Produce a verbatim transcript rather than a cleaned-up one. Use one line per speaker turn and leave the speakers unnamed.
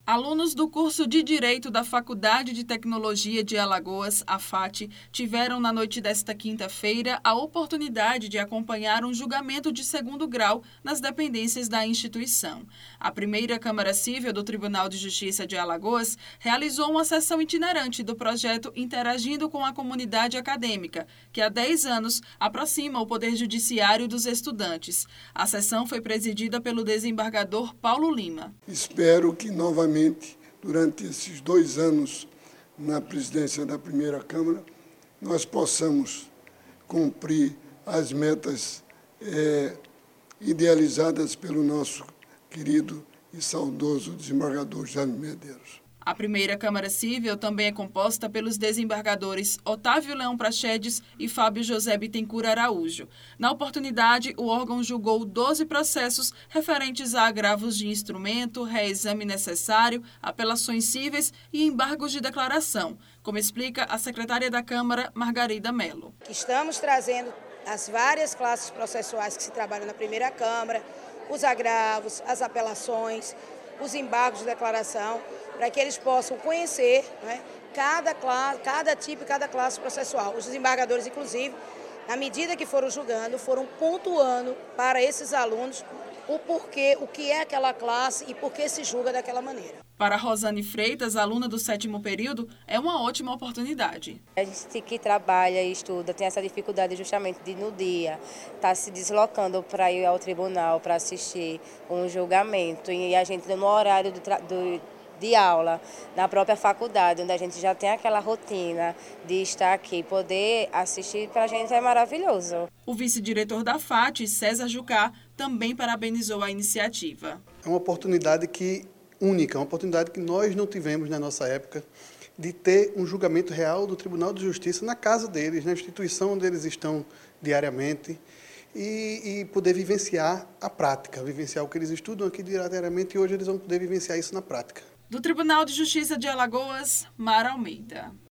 Alunos do curso de Direito da Faculdade de Tecnologia de Alagoas, a FATE, tiveram na noite desta quinta-feira a oportunidade de acompanhar um julgamento de segundo grau nas dependências da instituição. A primeira Câmara Cível do Tribunal de Justiça de Alagoas realizou uma sessão itinerante do projeto Interagindo com a Comunidade Acadêmica, que há dez anos aproxima o Poder Judiciário dos estudantes. A sessão foi presidida pelo desembargador Paulo Lima.
Espero que novamente durante esses dois anos na presidência da primeira Câmara, nós possamos cumprir as metas é, idealizadas pelo nosso querido e saudoso desembargador Jaime Medeiros.
A primeira Câmara Cível também é composta pelos desembargadores Otávio Leão Praxedes e Fábio José Bittencourt Araújo. Na oportunidade, o órgão julgou doze processos referentes a agravos de instrumento, reexame necessário, apelações cíveis e embargos de declaração, como explica a secretária da Câmara, Margarida Mello.
Estamos trazendo as várias classes processuais que se trabalham na primeira Câmara, os agravos, as apelações, os embargos de declaração, para que eles possam conhecer, né, cada, classe, cada tipo e cada classe processual. Os desembargadores, inclusive, na medida que foram julgando, foram pontuando para esses alunos o porquê, o que é aquela classe e por que se julga daquela maneira.
Para Rosane Freitas, aluna do sétimo período, é uma ótima oportunidade.
A gente que trabalha e estuda tem essa dificuldade justamente de no dia estar tá se deslocando para ir ao tribunal para assistir um julgamento e a gente no horário do, do de aula na própria faculdade, onde a gente já tem aquela rotina de estar aqui, poder assistir, para a gente é maravilhoso.
O vice-diretor da FATE, César Jucá, também parabenizou a iniciativa.
É uma oportunidade que única, uma oportunidade que nós não tivemos na nossa época, de ter um julgamento real do Tribunal de Justiça na casa deles, na instituição onde eles estão diariamente, e, e poder vivenciar a prática, vivenciar o que eles estudam aqui diariamente, e hoje eles vão poder vivenciar isso na prática.
Do Tribunal de Justiça de Alagoas, Mara Almeida.